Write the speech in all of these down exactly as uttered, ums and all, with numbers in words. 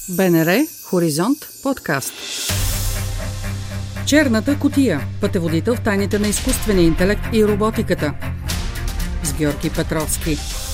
БНР Хоризонт подкаст. Черната кутия. Пътеводител в тайните на изкуствения интелект и роботиката. С Георги Петровски.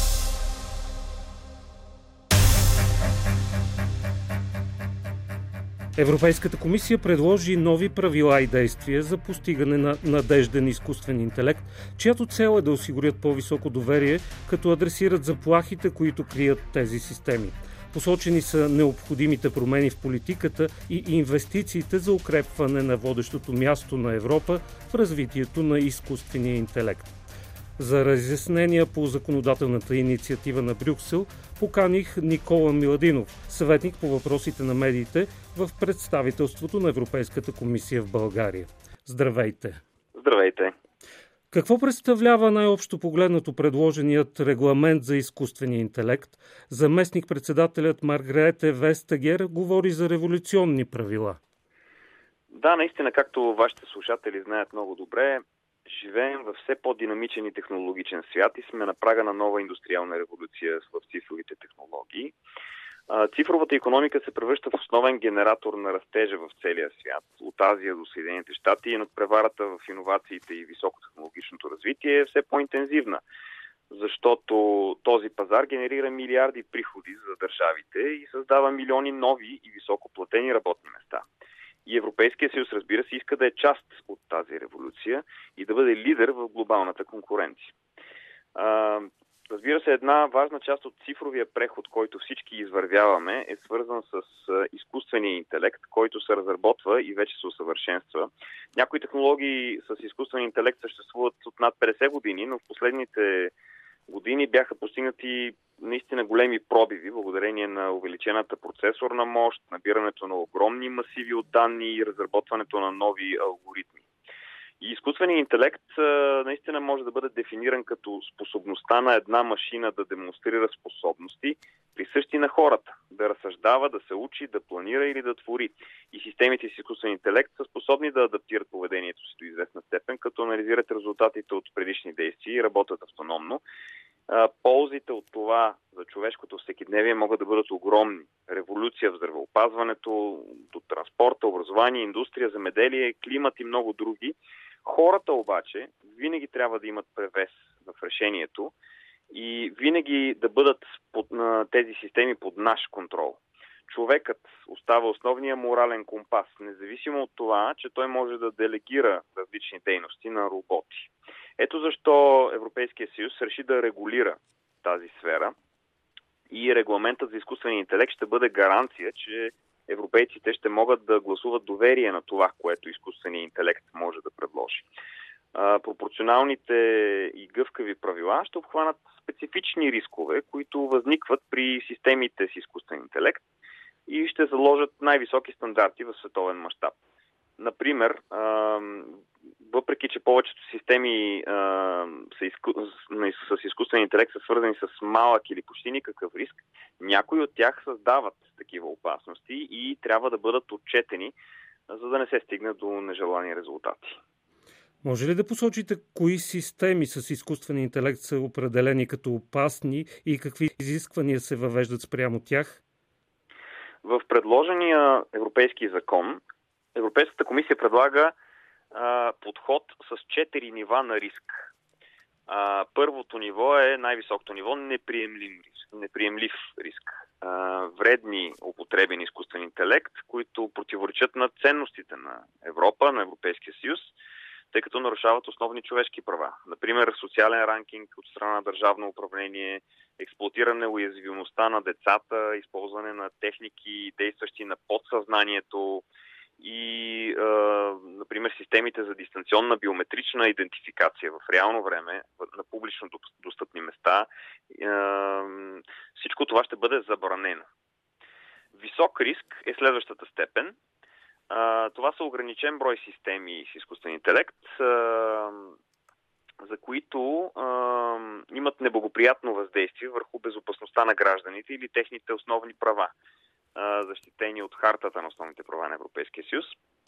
Европейската комисия предложи нови правила и действия за постигане на надежден изкуствен интелект, чиято цел е да осигурят по-високо доверие, като адресират заплахите, които крият тези системи. Посочени са необходимите промени в политиката и инвестициите за укрепване на водещото място на Европа в развитието на изкуствения интелект. За разяснения по законодателната инициатива на Брюксел поканих Никола Миладинов, съветник по въпросите на медиите в представителството на Европейската комисия в България. Здравейте! Здравейте! Какво представлява най-общо погледнато предложеният регламент за изкуствения интелект? Заместник-председателят Маргрете Вестагер говори за революционни правила. Да, наистина, както вашите слушатели знаят много добре, живеем във все по-динамичен и технологичен свят и сме на прага на нова индустриална революция в цифровите технологии. Цифровата икономика се превръща в основен генератор на растежа в целия свят, от Азия до Съединените щати, и надпреварата в иновациите и високотехнологичното развитие е все по-интензивна, защото този пазар генерира милиарди приходи за държавите и създава милиони нови и високоплатени работни места. И Европейския съюз, разбира се, иска да е част от тази революция и да бъде лидер в глобалната конкуренция. Разбира се, една важна част от цифровия преход, който всички извървяваме, е свързан с изкуствения интелект, който се разработва и вече се усъвършенства. Някои технологии с изкуствен интелект съществуват от над петдесет години, но в последните години бяха постигнати наистина големи пробиви, благодарение на увеличената процесорна мощ, набирането на огромни масиви от данни и разработването на нови алгоритми. И изкуственият интелект наистина може да бъде дефиниран като способността на една машина да демонстрира способности, присъщи на хората, да разсъждава, да се учи, да планира или да твори. И системите с изкуствен интелект са способни да адаптират поведението си до известна степен, като анализират резултатите от предишни действия и работят автономно. Ползите от това за човешкото всекидневие могат да бъдат огромни. Революция в здравеопазването, до транспорта, образование, индустрия, земеделие, климат и много други. Хората обаче винаги трябва да имат превес в решението и винаги да бъдат под, на тези системи под наш контрол. Човекът остава основния морален компас, независимо от това, че той може да делегира различни дейности на роботи. Ето защо Европейския съюз реши да регулира тази сфера и регламентът за изкуствения интелект ще бъде гаранция, че европейците ще могат да гласуват доверие на това, което изкуственият интелект може да предложи. А, пропорционалните и гъвкави правила ще обхванат специфични рискове, които възникват при системите с изкуствен интелект и ще заложат най-високи стандарти в световен мащаб. Например, а, въпреки че повечето системи а, са изку... с изкуствен интелект са свързани с малък или почти никакъв риск, някои от тях създават такива опасности и трябва да бъдат отчетени, за да не се стигне до нежелани резултати. Може ли да посочите кои системи с изкуствен интелект са определени като опасни и какви изисквания се въвеждат спрямо тях? В предложения европейски закон Европейската комисия предлага а, подход с четири нива на риск. А, първото ниво е най-високото ниво неприемлив риск. Неприемлив риск. А, вредни употреби на изкуствен интелект, които противоречат на ценностите на Европа, на Европейския съюз, тъй като нарушават основни човешки права. Например, социален ранкинг от страна на държавно управление, експлоатиране уязвимостта на децата, използване на техники, действащи на подсъзнанието, и, е, например, системите за дистанционна биометрична идентификация в реално време на публично достъпни места. Е, всичко това ще бъде забранено. Висок риск е следващата степен. Е, това са ограничен брой системи с изкуствен интелект, е, за които е, имат неблагоприятно въздействие върху безопасността на гражданите или техните основни права, защитени от хартата на основните права на Европейския съюз.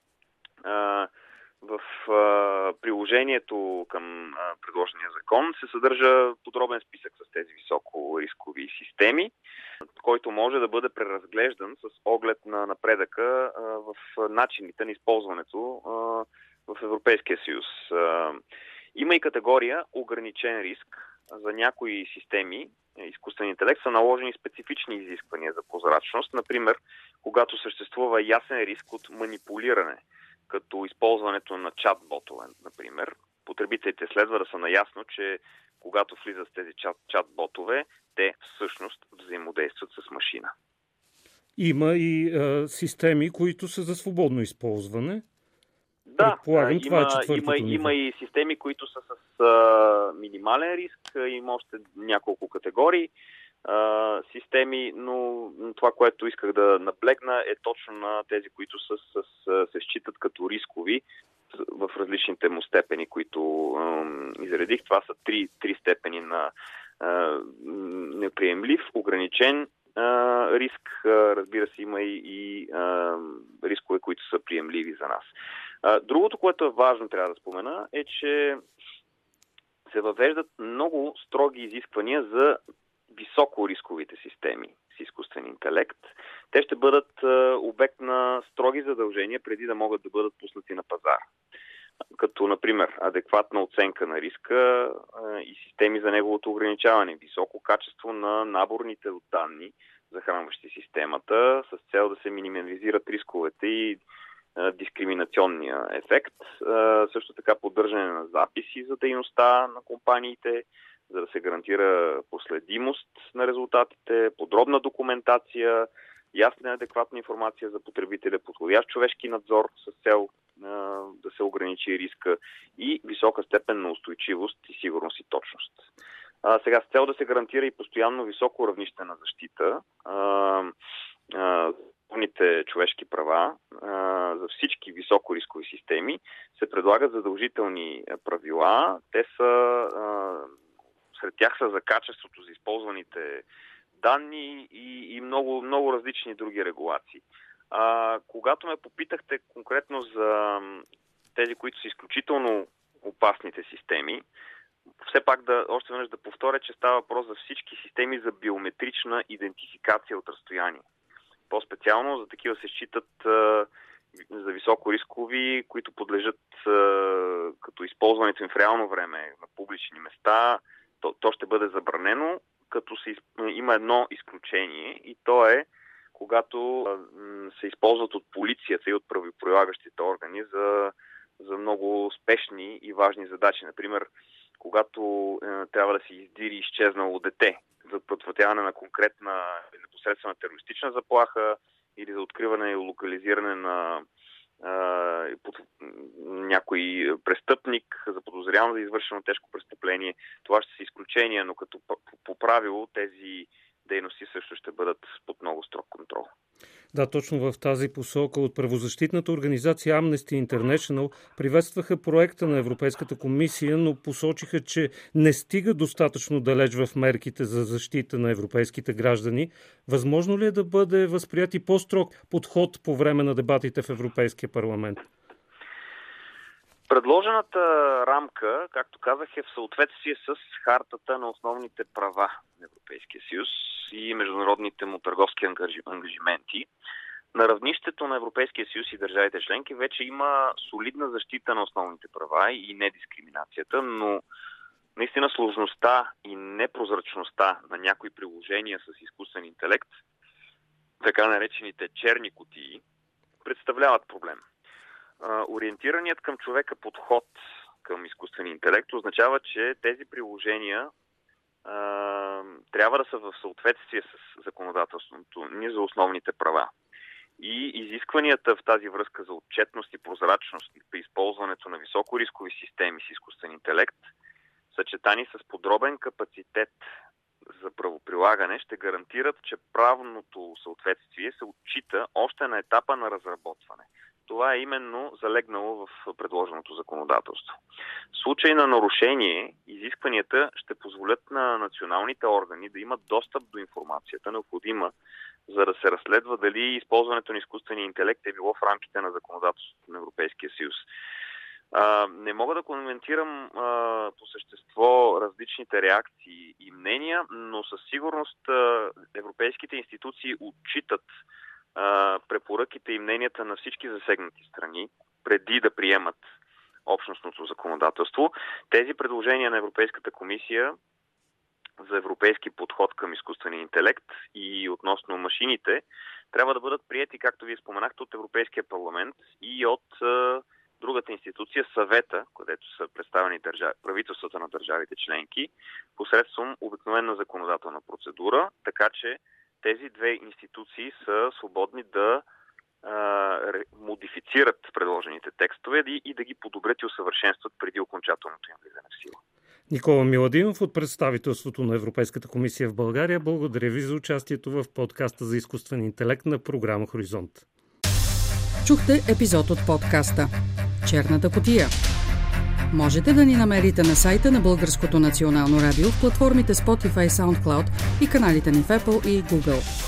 В приложението към предложения закон се съдържа подробен списък с тези високо рискови системи, който може да бъде преразглеждан с оглед на напредъка а, в начините на използването а, в Европейския съюз. А, има и категория ограничен риск. За някои системи изкуствен интелект са наложени специфични изисквания за прозрачност. Например, когато съществува ясен риск от манипулиране, като използването на чат-ботове, например. Потребителите следва да са наясно, че когато влизат с тези чат, чат-ботове, те всъщност взаимодействат с машина. Има и а, системи, които са за свободно използване. Да, Предполагам, това има, е четвъртото има, ниво. има и системи, които са с а, минимален риск. Има още няколко категории а, системи, но това, което исках да наблегна, е точно на тези, които са, с, с, се считат като рискови в различните му степени, които а, изредих. Това са три, три степени на а, неприемлив, ограничен а, риск. А, разбира се, има и, и а, рискове, които са приемливи за нас. Другото, което е важно, трябва да спомена, е, че се въвеждат много строги изисквания за високорисковите системи с изкуствен интелект. Те ще бъдат обект на строги задължения преди да могат да бъдат пуснати на пазара. Като, например, адекватна оценка на риска и системи за неговото ограничаване, високо качество на наборните данни, захранващи системата, с цел да се минимализират рисковете и дискриминационния ефект. Също така поддържане на записи за дейността на компаниите, за да се гарантира проследимост на резултатите, подробна документация, ясна и адекватна информация за потребителя, подходящ човешки надзор с цел да се ограничи риска и висока степен на устойчивост и сигурност и точност. А, сега с цел да се гарантира и постоянно високо равнище на защита, а, а, основните човешки права а, за всички високорискови системи се предлагат задължителни правила. Те са, а, сред тях са за качеството за използваните данни и, и много, много различни други регулации. А, когато ме попитахте конкретно за тези, които са изключително опасните системи, все пак да, още веднъж да повторя, че става въпрос за всички системи за биометрична идентификация от разстояние. По-специално за такива се считат а, за високорискови, които подлежат а, като използването им в реално време на публични места. То, то ще бъде забранено, като се, има едно изключение и то е когато а, се използват от полицията и от правоприлагащите органи за, за много спешни и важни задачи. Например, когато е, трябва да се издири изчезнало дете за предотвратяване на конкретна или непосредствена терористична заплаха или за откриване и локализиране на е, под, някой престъпник, за подозряване за извършено тежко престъпление. Това ще са изключения, но като по, по правило тези дейности също ще бъдат под много строг контрол. Да, точно в тази посока от правозащитната организация Amnesty International приветстваха проекта на Европейската комисия, но посочиха, че не стига достатъчно далеч в мерките за защита на европейските граждани. Възможно ли е да бъде възприят и по-строг подход по време на дебатите в Европейския парламент? Предложената рамка, както казах, е в съответствие с хартата на основните права на Европейския съюз и международните му търговски ангажименти. На равнището на Европейския съюз и държавите членки вече има солидна защита на основните права и недискриминацията, но наистина сложността и непрозрачността на някои приложения с изкуствен интелект, така наречените черни кутии, представляват проблем. Ориентираният към човека подход към изкуствен интелект означава, че тези приложения а, трябва да са в съответствие с законодателството ни за основните права. И изискванията в тази връзка за отчетност и прозрачност при използването на високорискови системи с изкуствен интелект, съчетани с подробен капацитет за правоприлагане, ще гарантират, че правното съответствие се отчита още на етапа на разработване. Това е именно залегнало в предложеното законодателство. В случай на нарушение, изискванията ще позволят на националните органи да имат достъп до информацията, необходима, за да се разследва дали използването на изкуствения интелект е било в рамките на законодателството на Европейския съюз. А, не мога да коментирам а, по същество различните реакции и мнения, но със сигурност а, европейските институции отчитат а, препоръките и мненията на всички засегнати страни, преди да приемат общностното законодателство. Тези предложения на Европейската комисия за европейски подход към изкуствения интелект и относно машините трябва да бъдат приети, както вие споменахте, от Европейския парламент и от а, другата институция, Съвета, където са представени държави, правителствата на държавите членки, посредством обикновена законодателна процедура, така че тези две институции са свободни да а, модифицират предложените текстове и, и да ги подобрят и усъвършенстват преди окончателното им влизане в сила. Никола Миладинов от представителството на Европейската комисия в България. Благодаря ви за участието в подкаста за изкуствен интелект на програма Хоризонт. Чухте епизод от подкаста Черната кутия. Можете да ни намерите на сайта на Българското национално радио, в платформите Spotify, SoundCloud и каналите ни в Apple и Google.